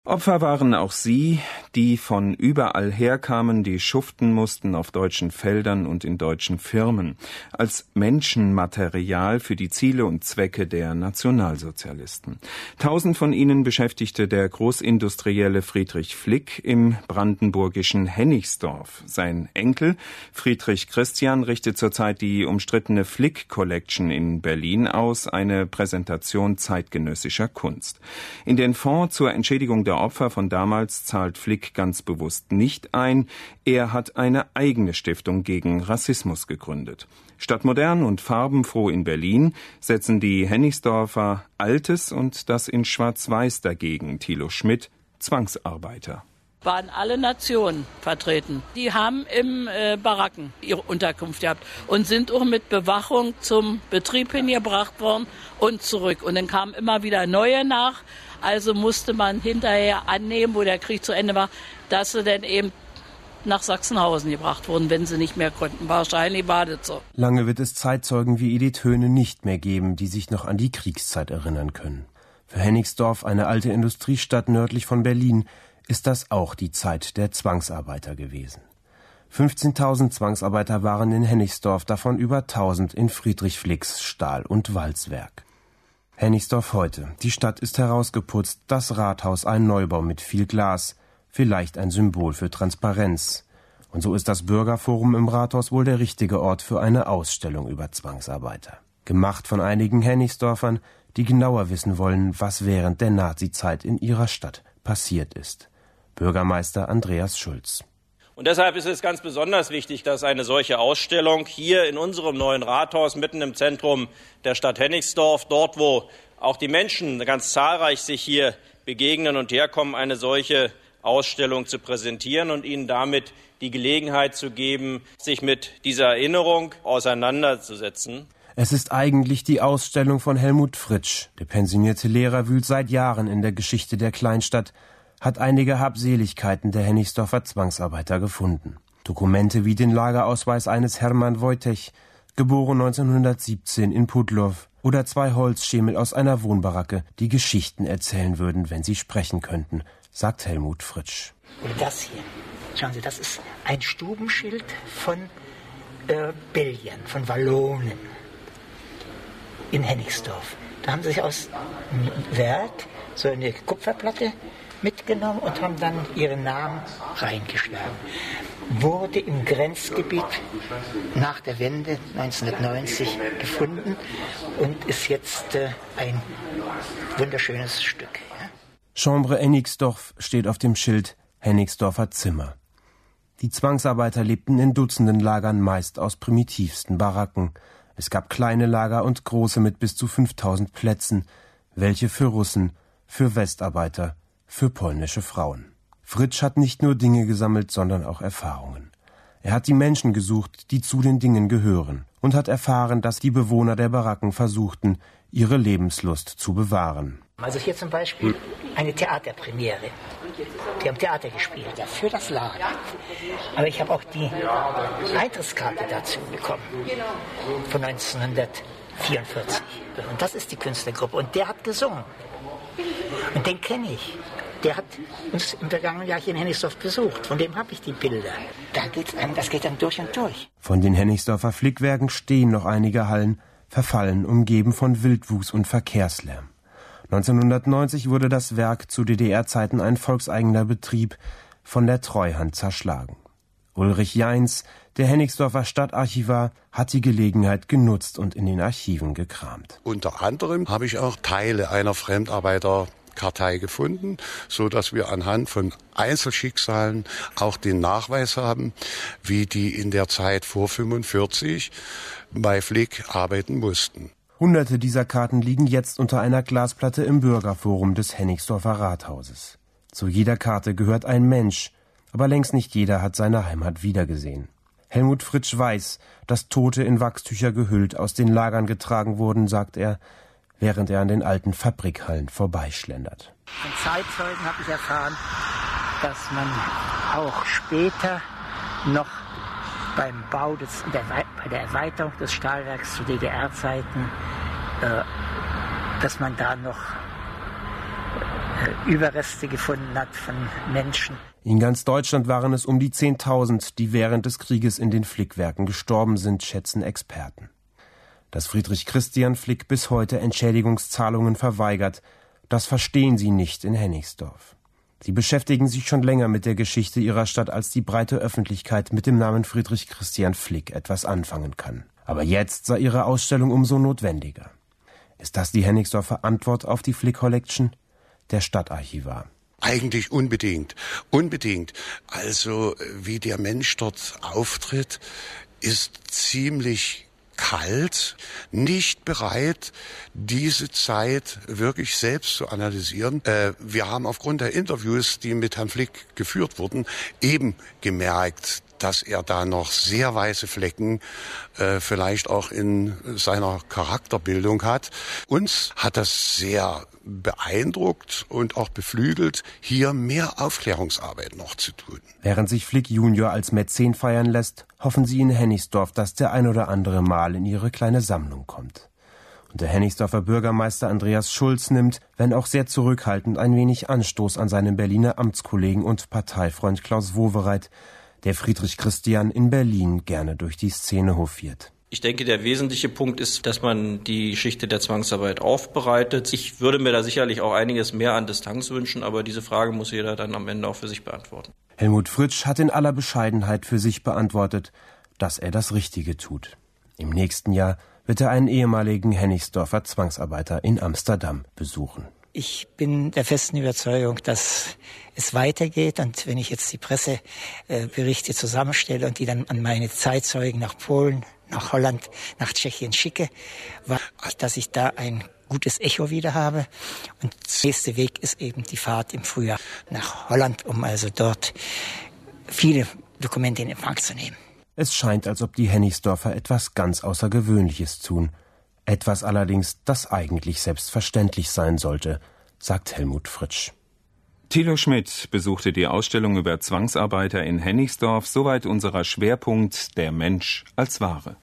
Opfer waren auch sie, die von überall herkamen, die schuften mussten auf deutschen Feldern und in deutschen Firmen, als Menschenmaterial für die Ziele und Zwecke der Nationalsozialisten. 1000 von ihnen beschäftigte der Großindustrielle Friedrich Flick im brandenburgischen Hennigsdorf. Sein Enkel Friedrich Christian richtet zurzeit die umstrittene Flick Collection in Berlin aus, eine Präsentation zeitgenössischer Kunst. In den Fonds zur Entschädigung der Opfer von damals zahlt Flick ganz bewusst nicht ein. Er hat eine eigene Stiftung gegen Rassismus gegründet. Statt modern und farbenfroh in Berlin setzen die Hennigsdorfer Altes und das in Schwarz-Weiß dagegen. Thilo Schmidt, Zwangsarbeiter. Waren alle Nationen vertreten. Die haben im Baracken ihre Unterkunft gehabt und sind auch mit Bewachung zum Betrieb hingebracht worden und zurück. Und dann kamen immer wieder neue nach. Also musste man hinterher annehmen, wo der Krieg zu Ende war, dass sie dann eben nach Sachsenhausen gebracht wurden, wenn sie nicht mehr konnten. Wahrscheinlich war das so. Lange wird es Zeitzeugen wie Edith Höhne nicht mehr geben, die sich noch an die Kriegszeit erinnern können. Für Hennigsdorf, eine alte Industriestadt nördlich von Berlin, ist das auch die Zeit der Zwangsarbeiter gewesen. 15.000 Zwangsarbeiter waren in Hennigsdorf, davon über 1.000 in Friedrich Flicks Stahl- und Walzwerk. Hennigsdorf heute. Die Stadt ist herausgeputzt, das Rathaus ein Neubau mit viel Glas, vielleicht ein Symbol für Transparenz. Und so ist das Bürgerforum im Rathaus wohl der richtige Ort für eine Ausstellung über Zwangsarbeiter. Gemacht von einigen Hennigsdorfern, die genauer wissen wollen, was während der Nazizeit in ihrer Stadt passiert ist. Bürgermeister Andreas Schulz. Und deshalb ist es ganz besonders wichtig, dass eine solche Ausstellung hier in unserem neuen Rathaus mitten im Zentrum der Stadt Hennigsdorf, dort wo auch die Menschen ganz zahlreich sich hier begegnen und herkommen, eine solche Ausstellung zu präsentieren und ihnen damit die Gelegenheit zu geben, sich mit dieser Erinnerung auseinanderzusetzen. Es ist eigentlich die Ausstellung von Helmut Fritsch. Der pensionierte Lehrer wühlt seit Jahren in der Geschichte der Kleinstadt, hat einige Habseligkeiten der Hennigsdorfer Zwangsarbeiter gefunden. Dokumente wie den Lagerausweis eines Hermann Wojtech, geboren 1917 in Pudlow, oder 2 Holzschemel aus einer Wohnbaracke, die Geschichten erzählen würden, wenn sie sprechen könnten, sagt Helmut Fritsch. Und das hier, schauen Sie, das ist ein Stubenschild von Belgiern, von Wallonen in Hennigsdorf. Da haben sie sich aus dem Werk so eine Kupferplatte mitgenommen und haben dann ihren Namen reingeschlagen. Wurde im Grenzgebiet nach der Wende 1990 gefunden und ist jetzt ein wunderschönes Stück. Ja? Chambre Hennigsdorf steht auf dem Schild Hennigsdorfer Zimmer. Die Zwangsarbeiter lebten in Dutzenden Lagern, meist aus primitivsten Baracken. Es gab kleine Lager und große mit bis zu 5000 Plätzen, welche für Russen, für Westarbeiter, für polnische Frauen. Fritsch hat nicht nur Dinge gesammelt, sondern auch Erfahrungen. Er hat die Menschen gesucht, die zu den Dingen gehören, und hat erfahren, dass die Bewohner der Baracken versuchten, ihre Lebenslust zu bewahren. Also hier zum Beispiel eine Theaterpremiere. Die haben Theater gespielt, ja, für das Lager. Aber ich habe auch die Eintrittskarte dazu bekommen, von 1944. Und das ist die Künstlergruppe. Und der hat gesungen. Und den kenne ich. Der hat uns im vergangenen Jahr hier in Hennigsdorf besucht. Von dem habe ich die Bilder. Das geht dann durch und durch. Von den Hennigsdorfer Flickwerken stehen noch einige Hallen, verfallen, umgeben von Wildwuchs und Verkehrslärm. 1990 wurde das Werk zu DDR-Zeiten ein volkseigener Betrieb, von der Treuhand zerschlagen. Ulrich Jains, der Hennigsdorfer Stadtarchivar, hat die Gelegenheit genutzt und in den Archiven gekramt. Unter anderem habe ich auch Teile einer Fremdarbeiterkartei gefunden, so dass wir anhand von Einzelschicksalen auch den Nachweis haben, wie die in der Zeit vor 1945 bei Flick arbeiten mussten. Hunderte dieser Karten liegen jetzt unter einer Glasplatte im Bürgerforum des Hennigsdorfer Rathauses. Zu jeder Karte gehört ein Mensch, aber längst nicht jeder hat seine Heimat wiedergesehen. Helmut Fritsch weiß, dass Tote in Wachstücher gehüllt aus den Lagern getragen wurden, sagt er, während er an den alten Fabrikhallen vorbeischlendert. Von Zeitzeugen habe ich erfahren, dass man auch später noch beim Bau bei der Erweiterung des Stahlwerks zu DDR-Zeiten, dass man da noch Überreste gefunden hat von Menschen. In ganz Deutschland waren es um die 10.000, die während des Krieges in den Flickwerken gestorben sind, schätzen Experten. Dass Friedrich Christian Flick bis heute Entschädigungszahlungen verweigert, das verstehen sie nicht in Hennigsdorf. Sie beschäftigen sich schon länger mit der Geschichte ihrer Stadt, als die breite Öffentlichkeit mit dem Namen Friedrich Christian Flick etwas anfangen kann. Aber jetzt sei ihre Ausstellung umso notwendiger. Ist das die Hennigsdorfer Antwort auf die Flick Collection? Der Stadtarchivar. Eigentlich unbedingt. Unbedingt. Also wie der Mensch dort auftritt, ist ziemlich kalt, nicht bereit, diese Zeit wirklich selbst zu analysieren. Wir haben aufgrund der Interviews, die mit Herrn Flick geführt wurden, eben gemerkt, dass er da noch sehr weiße Flecken vielleicht auch in seiner Charakterbildung hat. Uns hat das sehr beeindruckt und auch beflügelt, hier mehr Aufklärungsarbeit noch zu tun. Während sich Flick Junior als Mäzen feiern lässt, hoffen sie in Hennigsdorf, dass der ein oder andere Mal in ihre kleine Sammlung kommt. Und der Hennigsdorfer Bürgermeister Andreas Schulz nimmt, wenn auch sehr zurückhaltend, ein wenig Anstoß an seinem Berliner Amtskollegen und Parteifreund Klaus Wowereit, der Friedrich Christian in Berlin gerne durch die Szene hofiert. Ich denke, der wesentliche Punkt ist, dass man die Geschichte der Zwangsarbeit aufbereitet. Ich würde mir da sicherlich auch einiges mehr an Distanz wünschen, aber diese Frage muss jeder dann am Ende auch für sich beantworten. Helmut Fritsch hat in aller Bescheidenheit für sich beantwortet, dass er das Richtige tut. Im nächsten Jahr wird er einen ehemaligen Hennigsdorfer Zwangsarbeiter in Amsterdam besuchen. Ich bin der festen Überzeugung, dass es weitergeht. Und wenn ich jetzt die Presseberichte zusammenstelle und die dann an meine Zeitzeugen nach Polen, nach Holland, nach Tschechien schicke, dass ich da ein gutes Echo wieder habe. Und der nächste Weg ist eben die Fahrt im Frühjahr nach Holland, um also dort viele Dokumente in Empfang zu nehmen. Es scheint, als ob die Hennigsdorfer etwas ganz Außergewöhnliches tun. Etwas allerdings, das eigentlich selbstverständlich sein sollte, sagt Helmut Fritsch. Thilo Schmidt besuchte die Ausstellung über Zwangsarbeiter in Hennigsdorf. Soweit unserer Schwerpunkt: der Mensch als Ware.